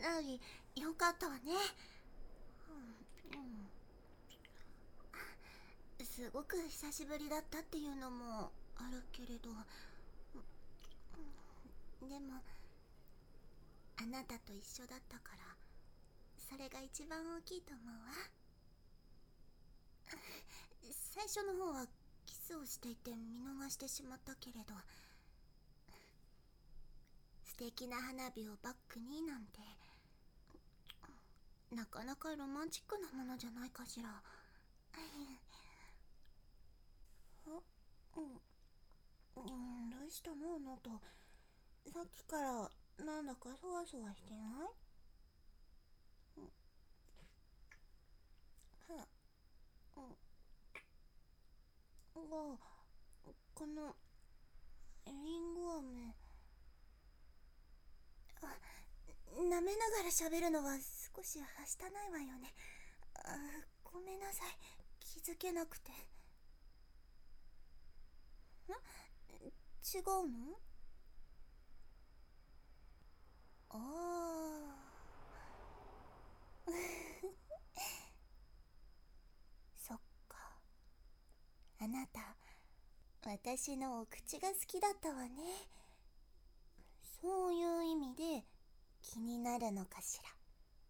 よかったわね。すごく久しぶりだったっていうのもあるけれど、でもあなたと一緒だったからそれが一番大きいと思うわ。最初の方はキスをしていて見逃してしまったけれど、素敵な花火をバックになんてなかなかロマンチックなものじゃないかしら。どうしたのあなた。さっきからなんだかそわそわしてない？このリンゴ飴、舐めながら喋るのは少しはしたないわよね。ごめんなさい、気づけなくて。違うの？ああそっか、あなた私のお口が好きだったわね。そういう意味で気になるのかしら。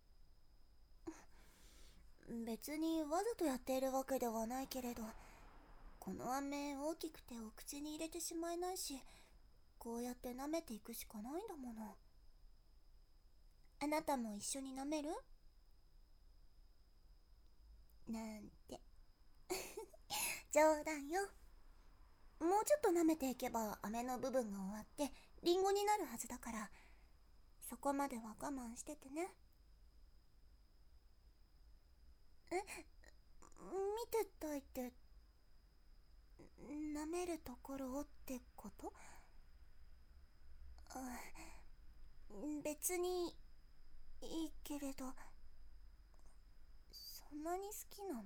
別にわざとやっているわけではないけれど、この飴大きくてお口に入れてしまえないし、こうやって舐めていくしかないんだもの。あなたも一緒に舐める？なんて冗談よ。もうちょっと舐めていけば飴の部分が終わってリンゴになるはずだから、そこまでは我慢しててね。見てたいって舐めるところをってこと？別にいいけれど、そんなに好きなの？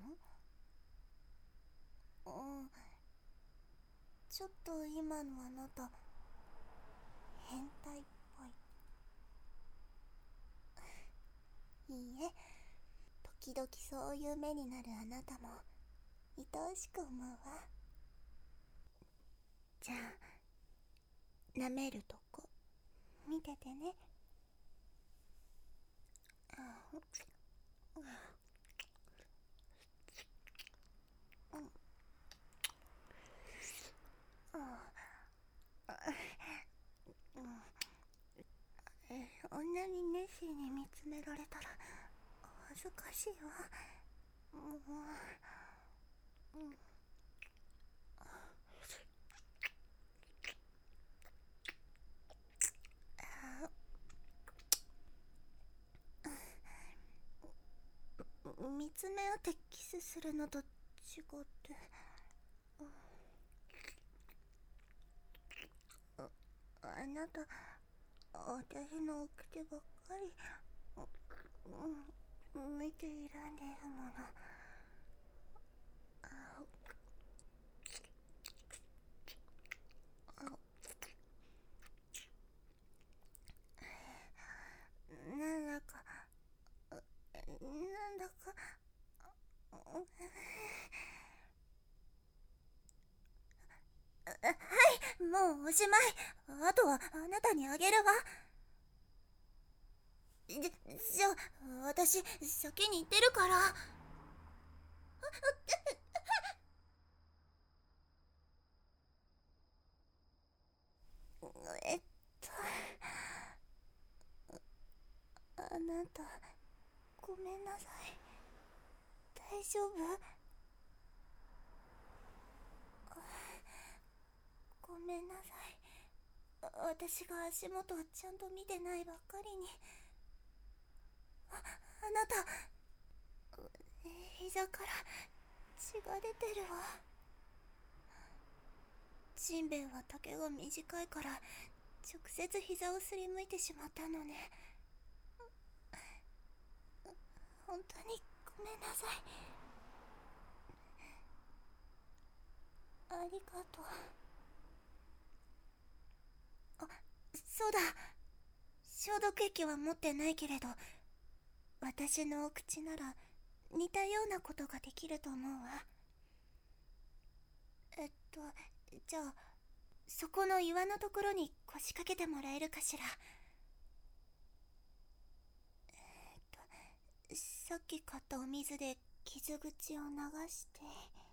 ちょっと今のあなた変態っぽい。いいえ、時々そういう目になるあなたも愛おしく思うわ。じゃあ舐めるとこ見ててね。こんなに熱心に見つめられたら恥ずかしいわ。もう、見つめ合ってキスするのと違って、あなた私のお口ばっかり見ていらんでるもの。なんだかなんだかはい、もうおしまい。あとはあなたにあげるわ。じゃあ私先に行ってるから。えっとあなたごめんなさい。大丈夫？ごめんなさい。私が足元をちゃんと見てないばっかりに。あなた膝から血が出てるわ。ジンベエは丈が短いから直接膝をすりむいてしまったのね。本当にごめんなさい。ありがとう。そうだ、 消毒液は持ってないけれど、私のお口なら似たようなことができると思うわ。じゃあ、そこの岩のところに腰掛けてもらえるかしら。さっき買ったお水で傷口を流して。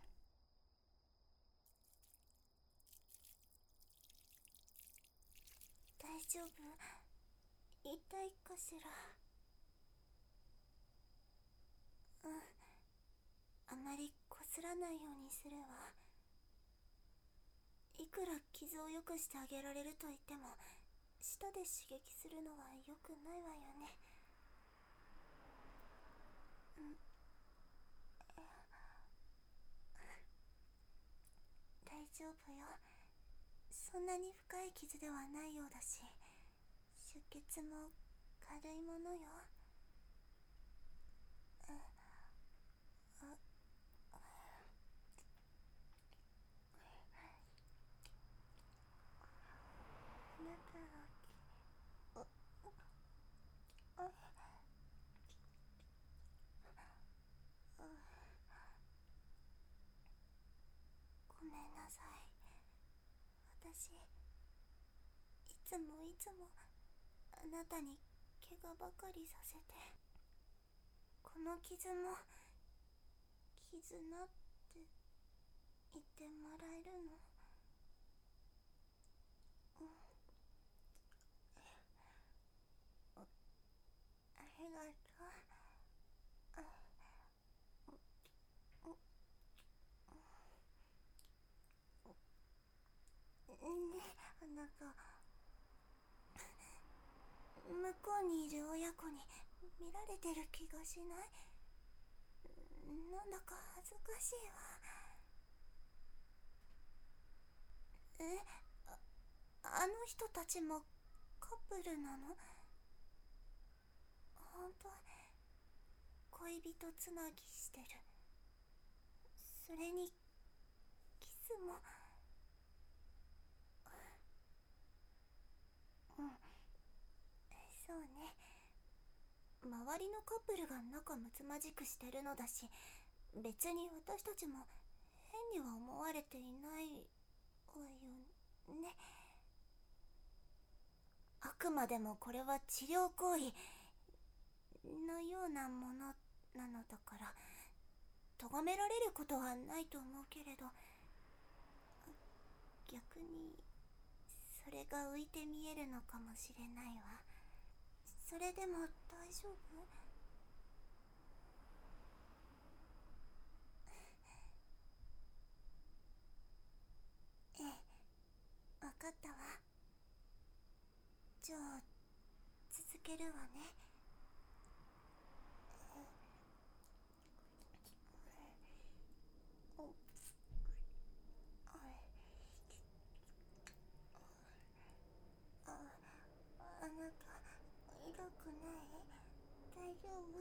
大丈夫？痛いかしら。うん、あまりこすらないようにするわ。いくら傷を良くしてあげられると言っても、舌で刺激するのは良くないわよね。大丈夫よ。そんなに深い傷ではないようだし、出血も軽いものよ。あなたはごめんなさい。私、いつもあなたに怪我ばかりさせて。この傷も絆って言ってもらえるの？ありがとう。ね、あなた、向こうにいる親子に見られてる気がしない？なんだか恥ずかしいわ。あ、あの人たちもカップルなの？本当？恋人つなぎしてる。それにキスも。うん、そうね。周りのカップルが仲睦まじくしてるのだし、別に私たちも変には思われていないわよね。あくまでもこれは治療行為のようなものなのだから、咎められることはないと思うけれど、逆にそれが浮いて見えるのかもしれないわ。それでも大丈夫？ええ、わかったわ。じゃあ続けるわね。あなた、痛くない？大丈夫？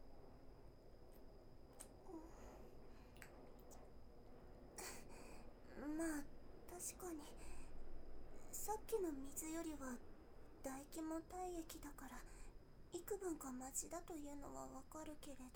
まあ確かに、さっきの水よりは唾液も体液だから幾分かマシだというのはわかるけれど、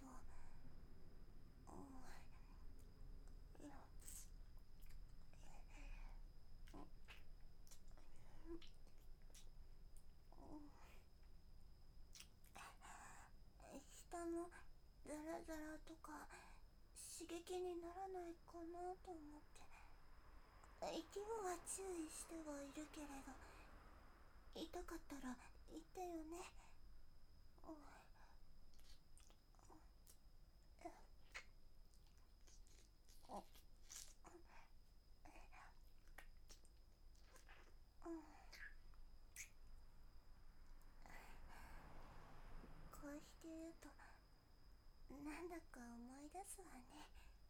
下のザラザラとか刺激にならないかなと思って。一応は注意してはいるけれど、痛かったら言ってよね。こうして言うとなんだか思い出すわね。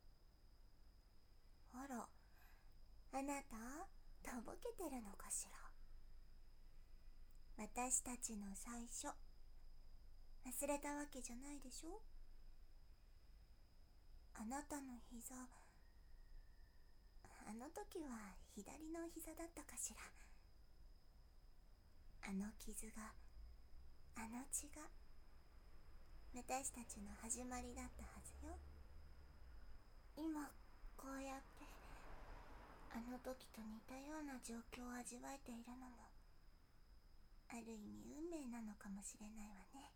あら、あなたとぼけてるのかしら。私たちの最初、忘れたわけじゃないでしょ？あなたの膝、あの時は左の膝だったかしら。あの傷があの血が私たちの始まりだったはずよ。今こうやってあの時と似たような状況を味わえているのもある意味運命なのかもしれないわね。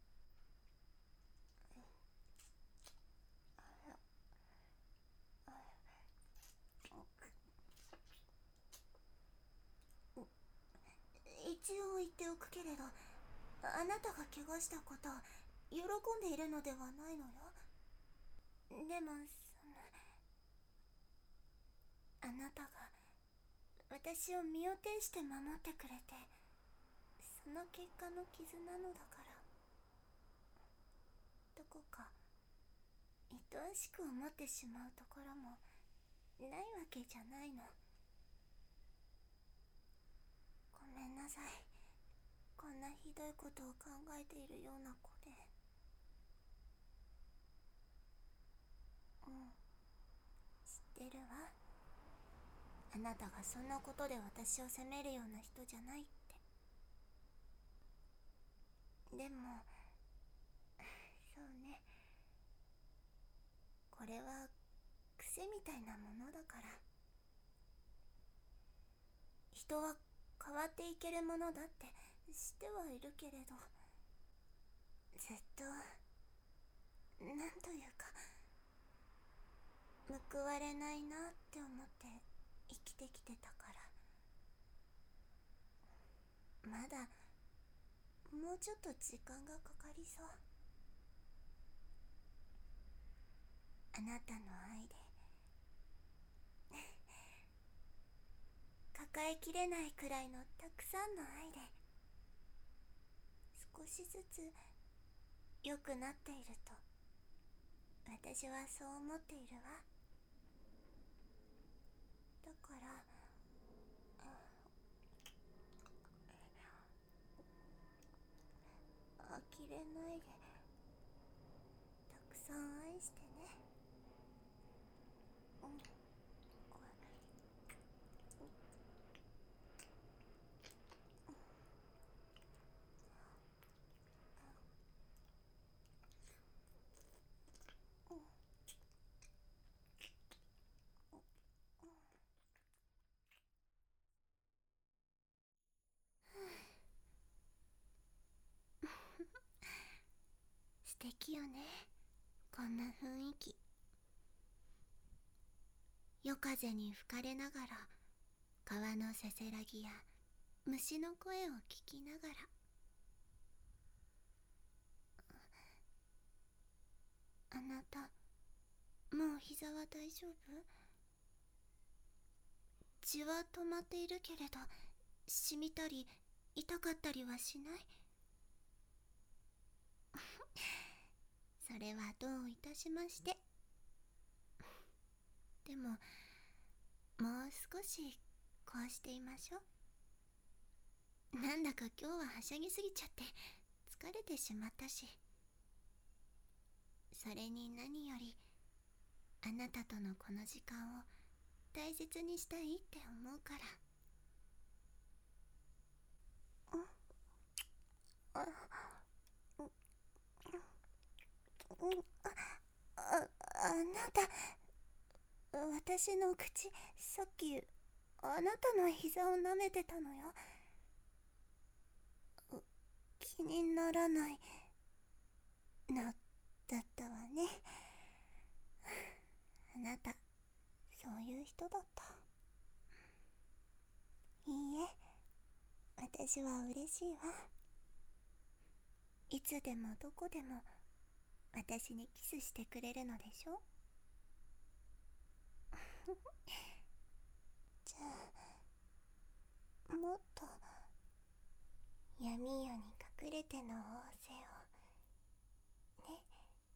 一応言っておくけれど、あなたが怪我したことを喜んでいるのではないのよ。でもあなたが私を身を挺して守ってくれて、その結果の傷なのだから、どこか愛おしく思ってしまうところもないわけじゃないの。ごめんなさい、こんなひどいことを考えているような子で。知ってるわ。あなたがそんなことで私を責めるような人じゃないって。でもそうね、これは癖みたいなものだから。人は変わっていけるものだって知ってはいるけれど、ずっとなんというか報われないなって思って生きてきてたから。まだもうちょっと時間がかかりそう。あなたの愛で抱えきれないくらいのたくさんの愛で少しずつ良くなっていると私はそう思っているわ。だから呆れないでたくさん愛してね。素敵よね、こんな雰囲気。夜風に吹かれながら川のせせらぎや虫の声を聞きながら。あなたもう膝は大丈夫？血は止まっているけれど染みたり痛かったりはしない？それはどういたしまして。でももう少しこうしていましょう。なんだか今日ははしゃぎすぎちゃって疲れてしまったし。それに何よりあなたとのこの時間を大切にしたいって思うから。あなた、私の口さっきあなたの膝を舐めてたのよ。気にならないのだったわね。あなたそういう人だった。いいえ、私は嬉しいわ。いつでもどこでも私にキスしてくれるのでしょ。じゃあもっと闇夜に隠れての仰せをね。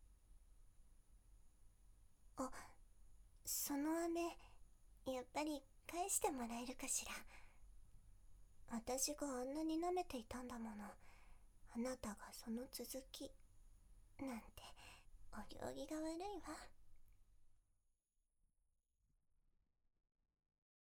あ、その飴やっぱり返してもらえるかしら。私があんなに舐めていたんだもの。あなたがその続きなんてお行儀が悪いわ。